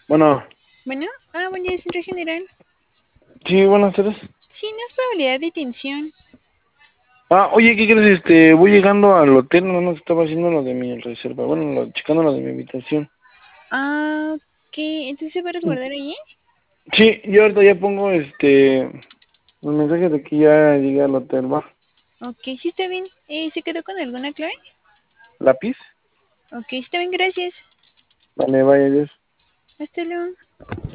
Bueno, Bueno, buen día, centro general. sí, buenas tardes. Sí, no es probabilidad de detención. Oye, ¿qué crees? Voy llegando al hotel, no estaba haciendo lo de mi reserva, bueno, checando lo de mi habitación. Ok, entonces ¿se va a resguardar allí? Sí, yo ahorita ya pongo, los mensajes de que ya llegué al hotel, ¿va? Ok, sí está bien. ¿Se quedó con alguna clave? ¿Lápiz? Ok, está bien, gracias. Vale, vaya, adiós. Hasta luego.